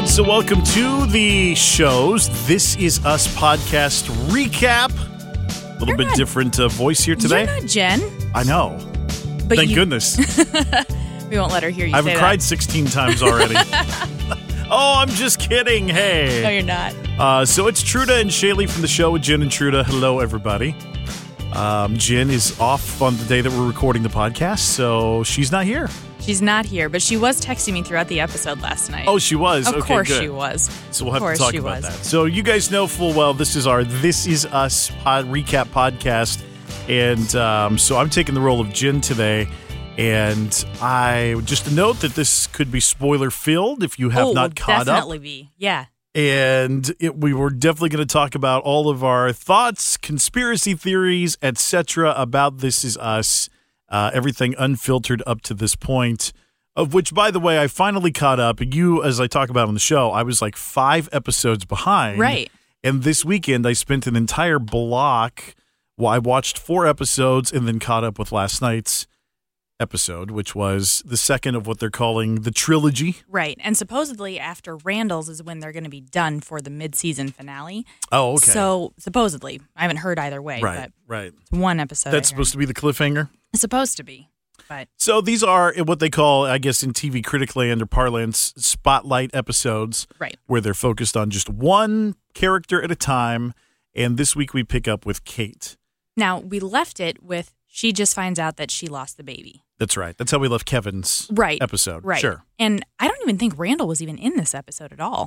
right, so welcome to the show's This Is Us podcast recap. A little bit different voice here today. You're not Jen. I know. But Thank goodness. We won't let her hear you I've say cried that. 16 times already. Oh, I'm just kidding. Hey. No, you're not. So it's Truda and Shaylee from the show with Jen and Truda. Hello, everybody. Jen is off on the day that we're recording the podcast, so she's not here. She's not here, but she was texting me throughout the episode last night. Oh, she was? Of Okay, course good. she was. So we'll have to talk about that. So you guys know full well this is our This Is Us recap podcast. And so I'm taking the role of Jen today. And just a note that this could be spoiler filled if you have not caught up. Definitely be. Yeah. And we were definitely going to talk about all of our thoughts, conspiracy theories, etc. about This Is Us. Everything unfiltered up to this point, of which, by the way, I finally caught up. And you, as I talk about on the show, I was like 5 episodes behind. Right. And this weekend, I spent an entire block. Well, I watched 4 episodes and then caught up with last night's episode, which was the second of what they're calling the trilogy. Right. And supposedly after Randall's is when they're going to be done for the mid-season finale. Oh, okay. So supposedly, I haven't heard either way. Right, but right. It's one episode. That's supposed to be the cliffhanger? It's supposed to be. But so these are what they call, I guess, in TV critic land or parlance, spotlight episodes. Right. Where they're focused on just one character at a time. And this week we pick up with Kate. Now, we left it with she just finds out that she lost the baby. That's right. That's how we left Kevin's episode. Right. Sure. And I don't even think Randall was even in this episode at all.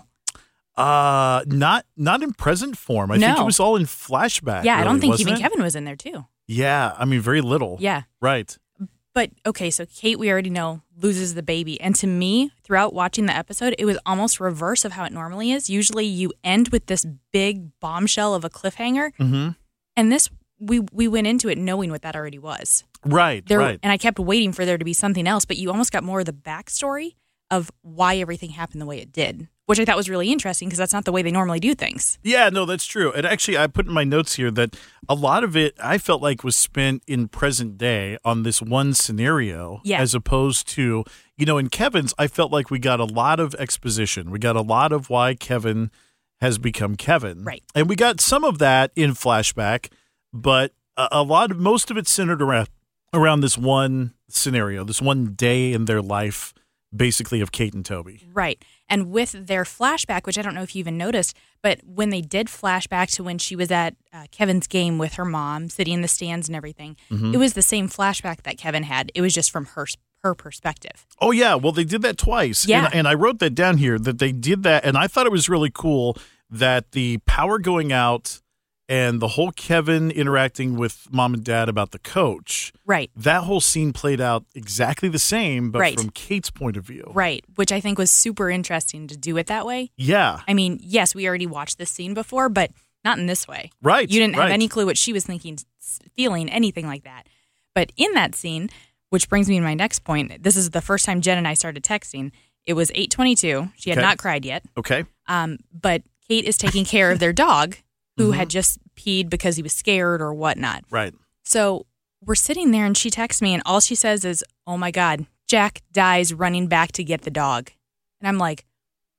Not in present form. I think it was all in flashback. Yeah, really, I don't think wasn't even it? Kevin was in there too. Yeah, I mean, very little. Yeah. Right. But, okay, so Kate, we already know, loses the baby. And to me, throughout watching the episode, it was almost reverse of how it normally is. Usually you end with this big bombshell of a cliffhanger. Mm-hmm. And this, we went into it knowing what that already was. Right, right. And I kept waiting for there to be something else, but you almost got more of the backstory of why everything happened the way it did, which I thought was really interesting because that's not the way they normally do things. Yeah, no, that's true. And actually, I put in my notes here that a lot of it I felt like was spent in present day on this one scenario, as opposed to, in Kevin's, I felt like we got a lot of exposition. We got a lot of why Kevin has become Kevin. Right. And we got some of that in flashback, but most of it centered around this one scenario, this one day in their life, basically, of Kate and Toby. Right. And with their flashback, which I don't know if you even noticed, but when they did flashback to when she was at Kevin's game with her mom, sitting in the stands and everything, it was the same flashback that Kevin had. It was just from her perspective. Oh, yeah. Well, they did that twice. Yeah. And I wrote that down here, that they did that. And I thought it was really cool that the power going out and the whole Kevin interacting with mom and dad about the coach. Right. That whole scene played out exactly the same, but right. from Kate's point of view. Right. Which I think was super interesting to do it that way. Yeah. I mean, yes, we already watched this scene before, but not in this way. Right. You didn't have any clue what she was thinking, feeling, anything like that. But in that scene, which brings me to my next point, this is the first time Jen and I started texting. It was 8:22. She had not cried yet. Okay. But Kate is taking care of their dog, who had just peed because he was scared or whatnot. Right. So we're sitting there and she texts me and all she says is, "Oh my God, Jack dies running back to get the dog." And I'm like,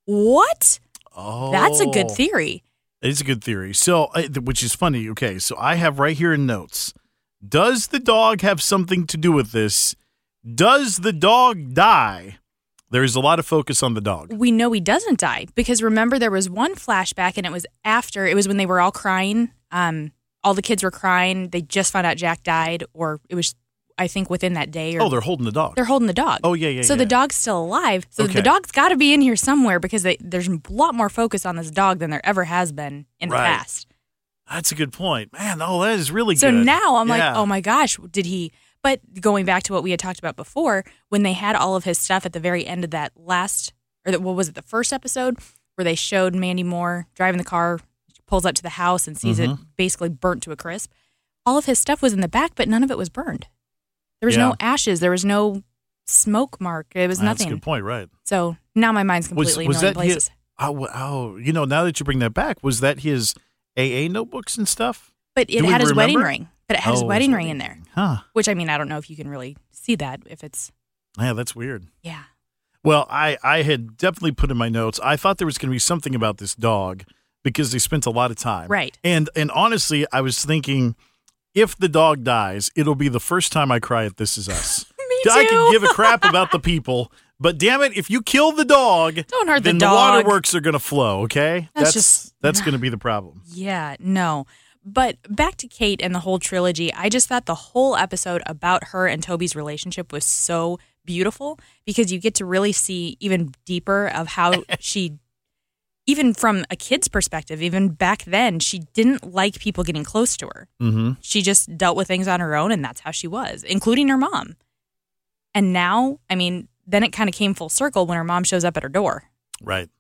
what? Oh. That's a good theory. It's a good theory. So, which is funny. Okay. So I have right here in notes, does the dog have something to do with this? Does the dog die? There is a lot of focus on the dog. We know he doesn't die because remember there was one flashback and it was when they were all crying. All the kids were crying. They just found out Jack died, or it was, I think, within that day. Or, they're holding the dog. They're holding the dog. Oh, yeah. So the dog's still alive. So the dog's got to be in here somewhere because there's a lot more focus on this dog than there ever has been in the past. That's a good point. Man, that is really good. So now I'm like, oh my gosh, did he... But going back to what we had talked about before, when they had all of his stuff at the very end of that the first episode, where they showed Mandy Moore driving the car, pulls up to the house and sees it basically burnt to a crisp. All of his stuff was in the back, but none of it was burned. There was no ashes. There was no smoke mark. It was nothing. That's a good point, right. So now my mind's completely in a million places. Now that you bring that back, was that his AA notebooks and stuff? But it had his wedding ring. But it had his wedding ring in there. Huh. Which, I mean, I don't know if you can really see that if it's... Yeah, that's weird. Yeah. Well, I had definitely put in my notes, I thought there was going to be something about this dog because they spent a lot of time. Right. And honestly, I was thinking, if the dog dies, it'll be the first time I cry at This Is Us. Me too. I can give a crap about the people, but damn it, if you kill the dog, Don't hurt the then dog. the waterworks are going to flow, okay? That's going to be the problem. Yeah, no. But back to Kate and the whole trilogy, I just thought the whole episode about her and Toby's relationship was so beautiful because you get to really see even deeper of how she, even from a kid's perspective, even back then, she didn't like people getting close to her. Mm-hmm. She just dealt with things on her own, and that's how she was, including her mom. And now, I mean, then it kind of came full circle when her mom shows up at her door. Right.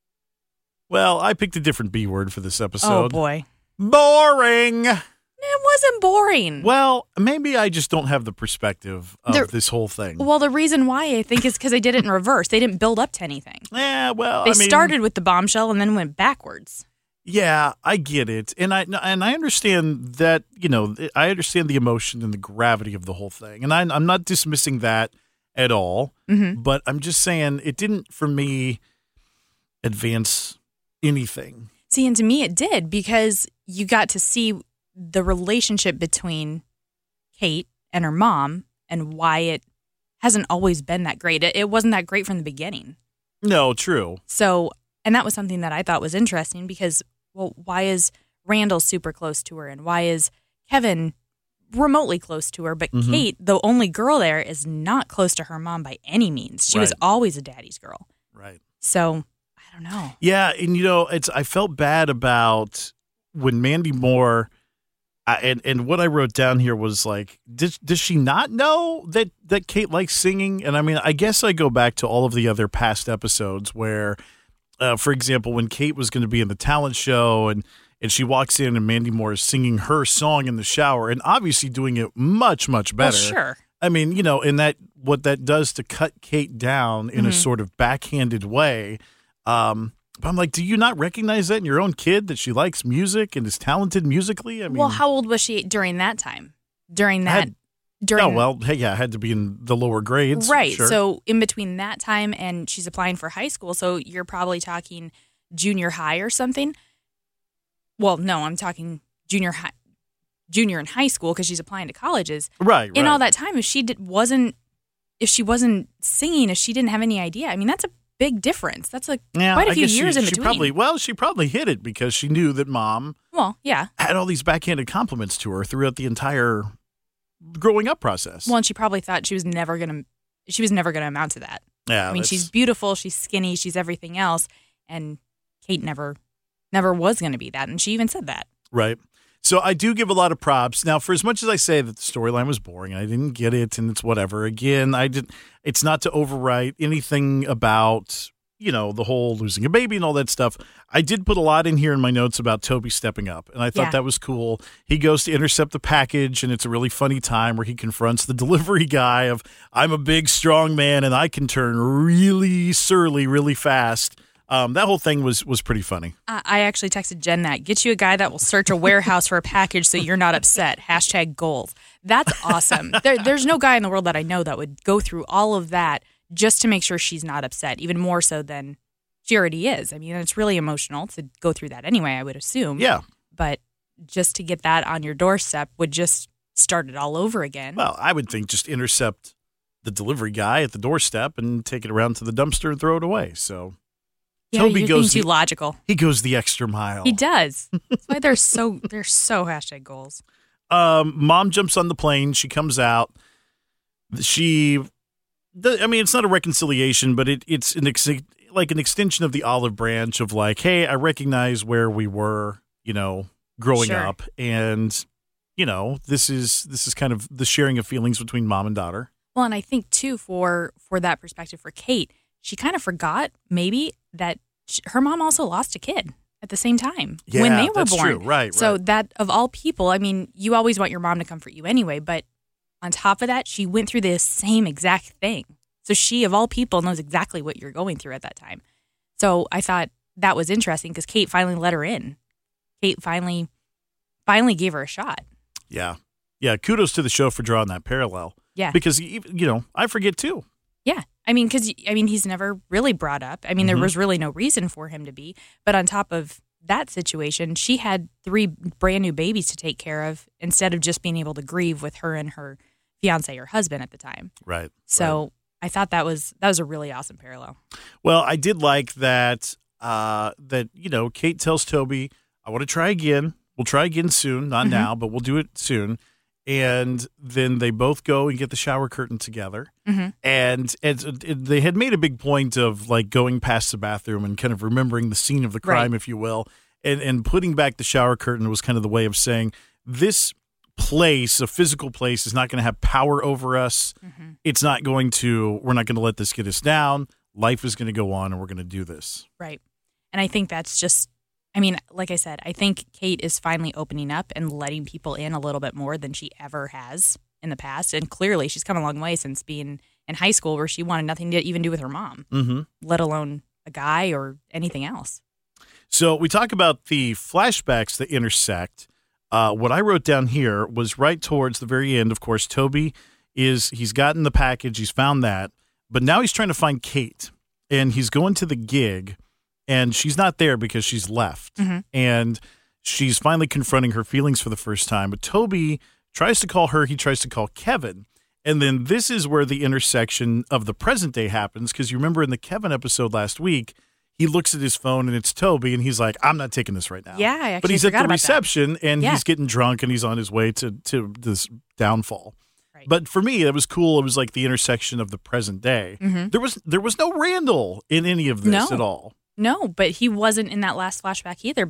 Well, I picked a different B word for this episode. Oh, boy. Boring. It wasn't boring. Well, maybe I just don't have the perspective of this whole thing. Well, the reason why I think is because they did it in reverse. They didn't build up to anything. Yeah, well, They started with the bombshell and then went backwards. Yeah, I get it, and I understand that. I understand the emotion and the gravity of the whole thing, and I'm not dismissing that at all. Mm-hmm. But I'm just saying it didn't, for me, advance anything. See, and to me it did because you got to see the relationship between Kate and her mom and why it hasn't always been that great. It wasn't that great from the beginning. No, true. So, and that was something that I thought was interesting because, well, why is Randall super close to her and why is Kevin remotely close to her? But Mm-hmm. Kate, the only girl there, is not close to her mom by any means. She was Right. always a daddy's girl. Right. So, I don't know. Yeah, and I felt bad about when Mandy Moore, and what I wrote down here was like, does she not know that Kate likes singing? And I mean, I guess I go back to all of the other past episodes where, for example, when Kate was going to be in the talent show and she walks in and Mandy Moore is singing her song in the shower and obviously doing it much, much better. Well, sure. I mean, and what that does to cut Kate down in a sort of backhanded way. But I'm like, do you not recognize that in your own kid, that she likes music and is talented musically? I mean, Well, how old was she during that time? During hey, yeah, had to be in the lower grades. Right. Sure. So in between that time and she's applying for high school, so you're probably talking junior high or something. Well, no, I'm talking junior in high school because she's applying to colleges. Right. In all that time, if she wasn't singing, if she didn't have any idea, I mean, that's a big difference. That's quite a few years in between. She probably hit it because she knew that mom had all these backhanded compliments to her throughout the entire growing up process. Well, and she probably thought she was never gonna amount to that. Yeah, I mean, she's beautiful, she's skinny, she's everything else, and Kate never was going to be that, and she even said that. Right. So I do give a lot of props. Now, for as much as I say that the storyline was boring, I didn't get it, and it's whatever. Again, it's not to overwrite anything about, the whole losing a baby and all that stuff. I did put a lot in here in my notes about Toby stepping up, and I thought that was cool. He goes to intercept the package, and it's a really funny time where he confronts the delivery guy of, I'm a big, strong man, and I can turn really surly really fast. That whole thing was pretty funny. I actually texted Jen that. Get you a guy that will search a warehouse for a package so you're not upset. #goals. That's awesome. There's no guy in the world that I know that would go through all of that just to make sure she's not upset, even more so than she already is. I mean, it's really emotional to go through that anyway, I would assume. Yeah. But just to get that on your doorstep would just start it all over again. Well, I would think just intercept the delivery guy at the doorstep and take it around to the dumpster and throw it away. So yeah, Toby you're goes being too logical. He goes the extra mile. He does. That's why they're so #goals. Mom jumps on the plane. She comes out. It's not a reconciliation, but it's an extension of the olive branch of like, hey, I recognize where we were, growing up, and this is kind of the sharing of feelings between mom and daughter. Well, and I think too for that perspective for Kate, she kind of forgot maybe that her mom also lost a kid at the same time when they were that's born. True. Right. So that of all people, I mean, you always want your mom to comfort you anyway, but on top of that, she went through the same exact thing. So she, of all people, knows exactly what you're going through at that time. So I thought that was interesting because Kate finally let her in. Kate finally gave her a shot. Yeah. Yeah. Kudos to the show for drawing that parallel. Yeah. Because, I forget too. Yeah. I mean, because he's never really brought up. I mean, there was really no reason for him to be. But on top of that situation, she had 3 brand new babies to take care of instead of just being able to grieve with her and her fiance or husband at the time. Right. So I thought that was a really awesome parallel. Well, I did like that. Kate tells Toby, "I want to try again. We'll try again soon. Not now, but we'll do it soon." And then they both go and get the shower curtain together. And they had made a big point of like going past the bathroom and kind of remembering the scene of the crime, if you will. And putting back the shower curtain was kind of the way of saying this place, a physical place, is not going to have power over us. It's not going to, we're not going to let this get us down. Life is going to go on and we're going to do this. Right. And I think that's just, I mean, like I said, I think Kate is finally opening up and letting people in a little bit more than she ever has in the past. And clearly she's come a long way since being in high school where she wanted nothing to even do with her mom, let alone a guy or anything else. So we talk about the flashbacks that intersect. What I wrote down here was right towards the very end. Of course, Toby he's gotten the package. He's found that. But now he's trying to find Kate. And he's going to the gig. And she's not there because she's left. And she's finally confronting her feelings for the first time. But Toby tries to call her. He tries to call Kevin. And then this is where the intersection of the present day happens. Because you remember in the Kevin episode last week, he looks at his phone and it's Toby. And he's like, I'm not taking this right now. Yeah, I actually But he's at the reception and he's getting drunk and he's on his way to this downfall. Right. But for me, it was cool. It was like the intersection of the present day. There was no Randall in any of this at all. No, but he wasn't in that last flashback either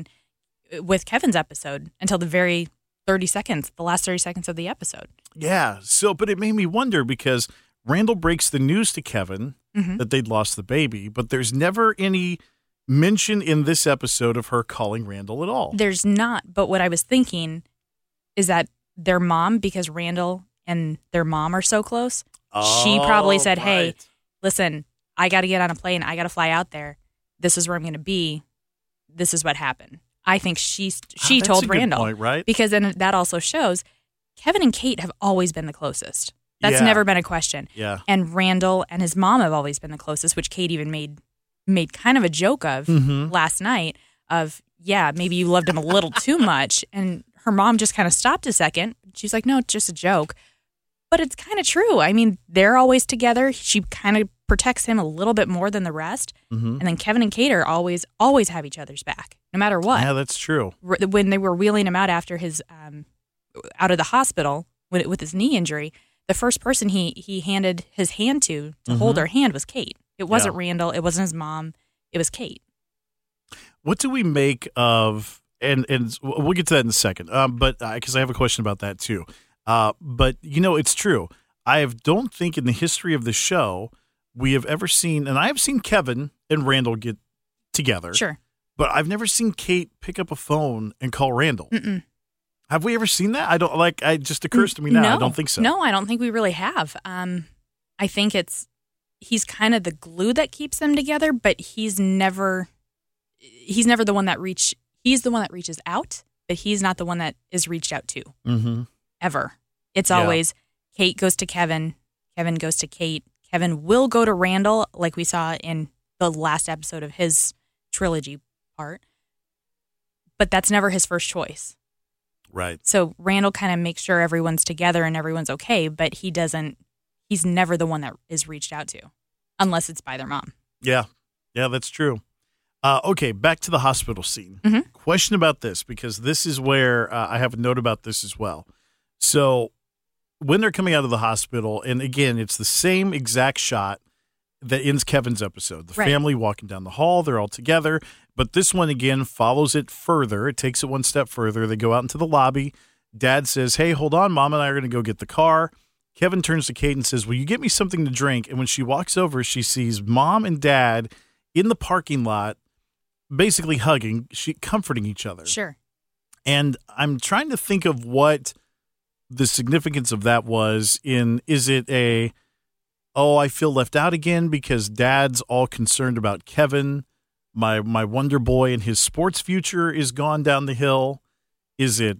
with Kevin's episode until the very the last 30 seconds of the episode. Yeah. So, but it made me wonder because Randall breaks the news to Kevin that they'd lost the baby, but there's never any mention in this episode of her calling Randall at all. There's not. But what I was thinking is that their mom, because Randall and their mom are so close, she probably said, hey, listen, I got to get on a plane. I got to fly out there. This is where I'm going to be. This is what happened. I think she told Randall. Point, right? Because then that also shows Kevin and Kate have always been the closest. That's never been a question. Yeah. And Randall and his mom have always been the closest, which Kate even made kind of a joke of last night of, maybe you loved him a little too much. And her mom just kind of stopped a second. She's like, no, it's just a joke. But it's kind of true. I mean, they're always together. She kind of protects him a little bit more than the rest. And then Kevin and Kate are always have each other's back, no matter what. Yeah, that's true. When they were wheeling him out after his out of the hospital with his knee injury, the first person he handed his hand to hold her hand was Kate. It wasn't Randall. It wasn't his mom. It was Kate. What do we make of, and we'll get to that in a second, but because I have a question about that too. But, it's true. I don't think in the history of the show we have ever seen, and I have seen Kevin and Randall get together. Sure. But I've never seen Kate pick up a phone and call Randall. Have we ever seen that? It just occurs to me now. No, I don't think so. No, I don't think we really have. I think he's kind of the glue that keeps them together, but he's never the one that he's the one that reaches out, but he's not the one that is reached out to. Ever. It's always Kate goes to Kevin, Kevin goes to Kate, Kevin will go to Randall, like we saw in the last episode of his trilogy part, but that's never his first choice. Right. So Randall kind of makes sure everyone's together and everyone's okay, but he's never the one that is reached out to, unless it's by their mom. Yeah. Yeah, that's true. Okay, back to the hospital scene. Question about this, because this is where I have a note about this as well. So when they're coming out of the hospital, and again, it's the same exact shot that ends Kevin's episode. The family walking down the hall, they're all together. But this one, again, follows it further. It takes it one step further. They go out into the lobby. Dad says, hey, hold on. Mom and I are going to go get the car. Kevin turns to Kate and says, will you get me something to drink? And when she walks over, she sees Mom and Dad in the parking lot, basically hugging, comforting each other. Sure. And I'm trying to think of what the significance of that was is it I feel left out again because Dad's all concerned about Kevin, my wonder boy, and his sports future is gone down the hill. Is it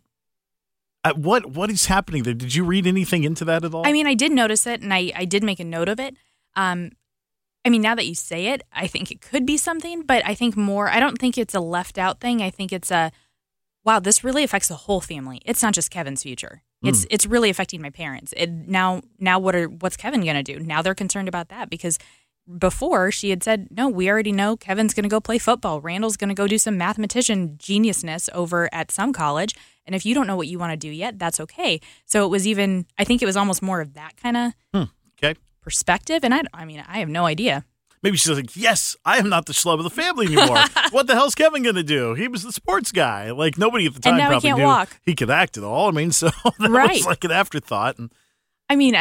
what is happening there? Did you read anything into that at all? I mean, I did notice it, and I did make a note of it. I mean, now that you say it, I think it could be something, but I think more, I don't think it's a left out thing. I think it's wow, this really affects the whole family. It's not just Kevin's future. It's really affecting my parents. Now what's Kevin going to do? Now they're concerned about that because before she had said, no, we already know Kevin's going to go play football. Randall's going to go do some mathematician geniusness over at some college. And if you don't know what you want to do yet, that's okay. So it was I think it was almost more of that kind of perspective. And I mean, I have no idea. Maybe she's like, yes, I am not the schlub of the family anymore. What the hell's Kevin going to do? He was the sports guy. Like, nobody at the time and now probably he can't knew walk. He could act at all. I mean, so that was like an afterthought. And I mean,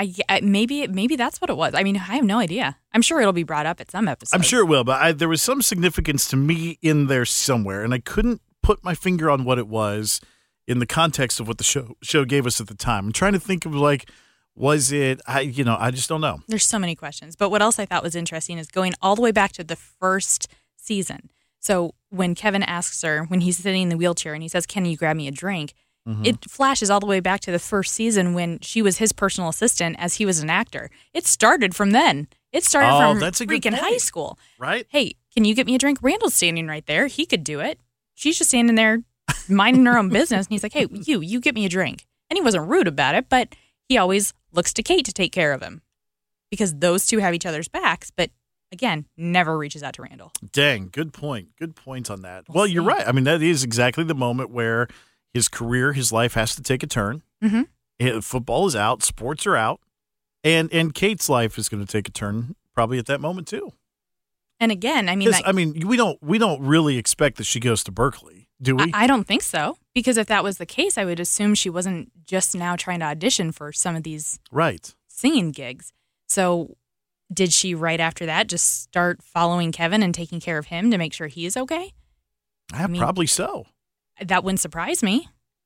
maybe that's what it was. I mean, I have no idea. I'm sure it'll be brought up at some episode. I'm sure it will, but there was some significance to me in there somewhere, and I couldn't put my finger on what it was in the context of what the show gave us at the time. I'm trying to think of was it? I just don't know. There's so many questions. But what else I thought was interesting is going all the way back to the first season. So when Kevin asks her, when he's sitting in the wheelchair and he says, "Can you grab me a drink?" It flashes all the way back to the first season when she was his personal assistant as he was an actor. It started from then. It started from freaking high school. Right? Hey, can you get me a drink? Randall's standing right there. He could do it. She's just standing there minding her own business. And he's like, hey, you get me a drink. And he wasn't rude about it, but he always looks to Kate to take care of him because those two have each other's backs. But again, never reaches out to Randall. Dang, good point. Good point on that. Well, you're right. I mean, that is exactly the moment where his career, his life has to take a turn. Football is out. Sports are out. And Kate's life is going to take a turn probably at that moment, too. And again, I mean, we don't really expect that she goes to Berkeley, do we? I don't think so. Because if that was the case, I would assume she wasn't just now trying to audition for some of these singing gigs. So did she, right after that, just start following Kevin and taking care of him to make sure he is okay? Probably so. That wouldn't surprise me.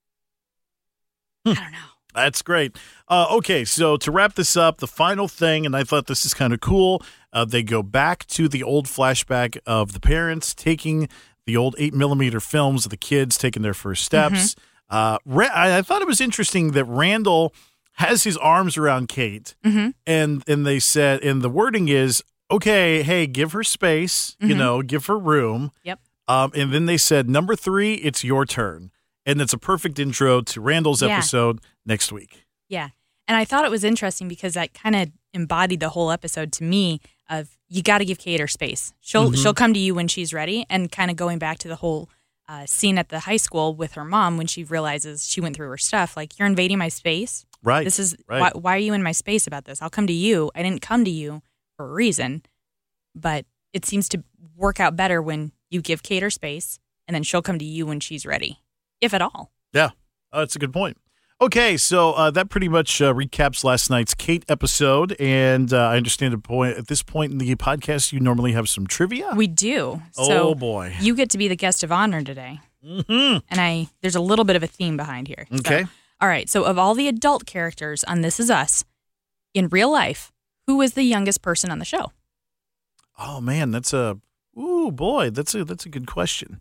I don't know. That's great. Okay, so to wrap this up, the final thing, and I thought this is kind of cool, they go back to the old flashback of the parents taking the old 8mm films of the kids taking their first steps. I thought it was interesting that Randall has his arms around Kate, and they said, and the wording is, okay, hey, give her space, give her room. Yep. And then they said, number 3, it's your turn. And it's a perfect intro to Randall's episode next week. Yeah. And I thought it was interesting because that kind of embodied the whole episode to me of you got to give Kate her space. She'll come to you when she's ready, and kind of going back to the whole scene at the high school with her mom when she realizes she went through her stuff. Like, you're invading my space. Right. This is why are you in my space about this? I'll come to you. I didn't come to you for a reason, but it seems to work out better when you give Kate her space, and then she'll come to you when she's ready, if at all. Yeah, that's a good point. Okay, so that pretty much recaps last night's Kate episode, and I understand at this point in the podcast, you normally have some trivia? We do. Oh, boy. You get to be the guest of honor today. And there's a little bit of a theme behind here. Okay. So, all right, so of all the adult characters on This Is Us, in real life, who was the youngest person on the show? Oh, man, that's a good question.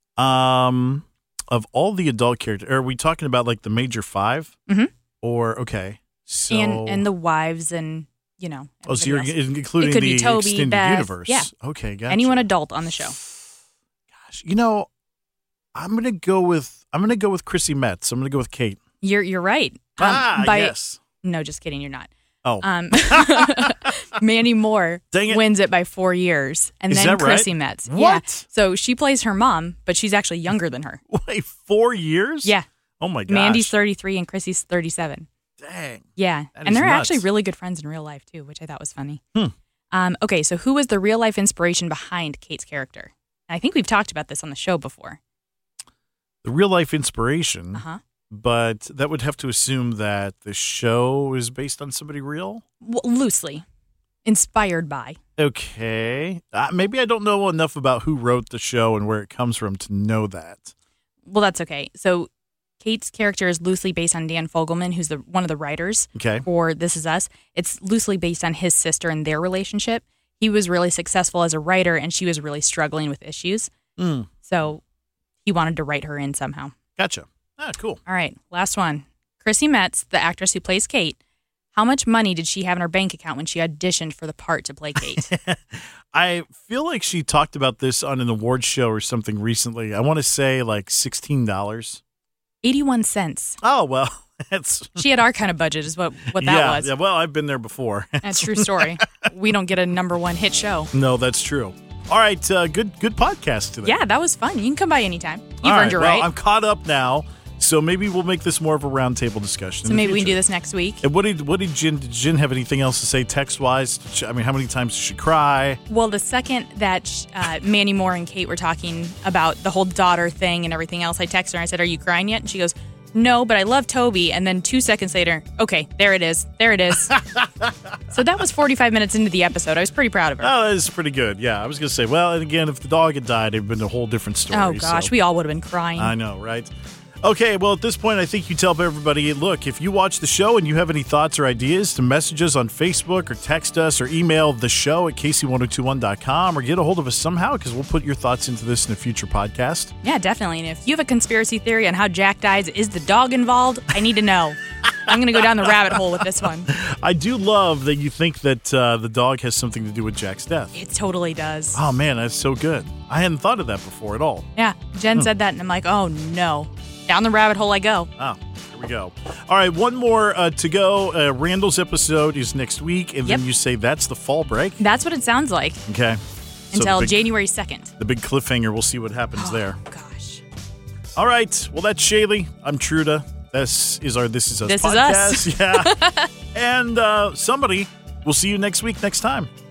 Of all the adult characters, are we talking about like the major 5? Or, okay. So, and the wives and, so you're including it could the be Toby, extended Beth, universe. Yeah. Okay, gotcha. Anyone adult on the show. Gosh, I'm gonna go with Chrissy Metz. I'm gonna go with Kate. You're right. Yes. No, just kidding. You're not. Oh. Mandy Moore Dang it. wins it by 4 years. And Is then that Chrissy right? Metz. What? Yeah. So she plays her mom, but she's actually younger than her. Wait, 4 years? Yeah. Oh, my gosh. Mandy's 33 and Chrissy's 37. Dang. Yeah. That And is they're nuts. actually really good friends in real life, too, which I thought was funny. Okay, so who was the real-life inspiration behind Kate's character? And I think we've talked about this on the show before. The real-life inspiration. Uh-huh. But that would have to assume that the show is based on somebody real? Well, loosely. Inspired by. Okay. Maybe I don't know enough about who wrote the show and where it comes from to know that. Well, that's okay. So Kate's character is loosely based on Dan Fogelman, who's one of the writers for This Is Us. It's loosely based on his sister and their relationship. He was really successful as a writer, and she was really struggling with issues. So he wanted to write her in somehow. Gotcha. Cool. All right, last one. Chrissy Metz, the actress who plays Kate, How much money did she have in her bank account when she auditioned for the part to play Kate? I feel like she talked about this on an awards show or something recently. I want to say like $16. 81 cents. Oh, well, that's... She had our kind of budget is what that was. Yeah, well, I've been there before. That's a true story. We don't get a number one hit show. No, that's true. All right, good podcast today. Yeah, that was fun. You can come by anytime. You've earned your right. I'm caught up now, so maybe we'll make this more of a roundtable discussion. So maybe we can do this next week. And what did Jen have anything else to say text-wise? I mean, how many times did she cry? Well, the second that Mandy Moore and Kate were talking about the whole daughter thing and everything else, I texted her and I said, "Are you crying yet?" And she goes, "No, but I love Toby." And then 2 seconds later, "Okay, there it is. There it is." So that was 45 minutes into the episode. I was pretty proud of her. Oh, that is pretty good. Yeah, I was going to say, well, and again, if the dog had died, it would have been a whole different story. Oh, gosh, we all would have been crying. I know, right? Okay, well, at this point, I think you tell everybody, look, if you watch the show and you have any thoughts or ideas, to message us on Facebook or text us or email the show at KC1021.com or get a hold of us somehow because we'll put your thoughts into this in a future podcast. Yeah, definitely. And if you have a conspiracy theory on how Jack dies, is the dog involved? I need to know. I'm going to go down the rabbit hole with this one. I do love that you think that the dog has something to do with Jack's death. It totally does. Oh, man, that's so good. I hadn't thought of that before at all. Yeah, Jen said that, and I'm like, oh, no. Down the rabbit hole I go. Oh, here we go. All right, one more to go. Randall's episode is next week, and then you say that's the fall break? That's what it sounds like. Okay. Until January 2nd. The big cliffhanger. We'll see what happens there. Gosh. All right. Well, that's Shaylee. I'm Truda. This is our This Is Us This podcast. Is Us. Yeah. And somebody, we'll see you next week, next time.